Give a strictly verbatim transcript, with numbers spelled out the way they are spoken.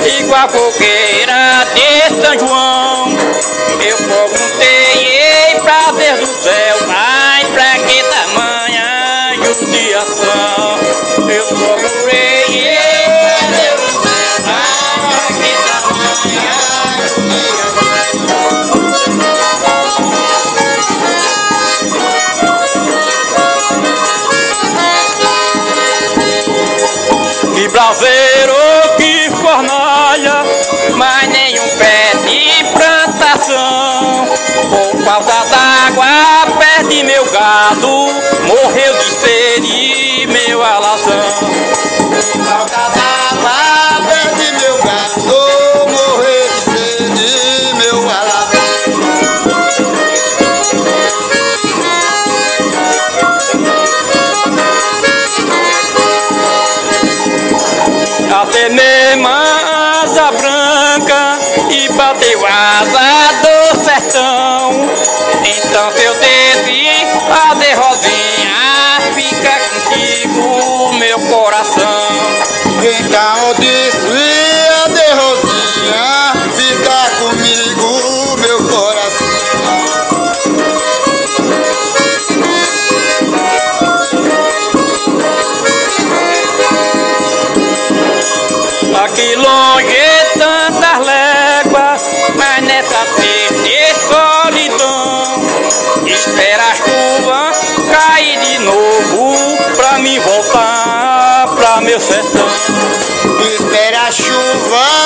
igual a fogueira de São João. Eu perguntei, prazer do céu, ai, pra que tamanha judiação? Eu procurei, prazer do céu, ai, pra que tamanha judiação? Que braseiro, que fornalha, mas nenhum pé de plantação. Por falta d'água, perde meu gado, morreu de sede meu alazão. Por falta d'água, perde meu gado, morreu de sede meu alazão. A mesma asa branca e bateu asa do sertão. Então se eu desci fazer rosinha, fica contigo meu coração. Então eu desci fazer rosinha, fica comigo meu coração. Aqui longe tantas léguas, mas nessa triste solidão, espera a chuva cair de novo pra mim voltar pra meu sertão. Espera a chuva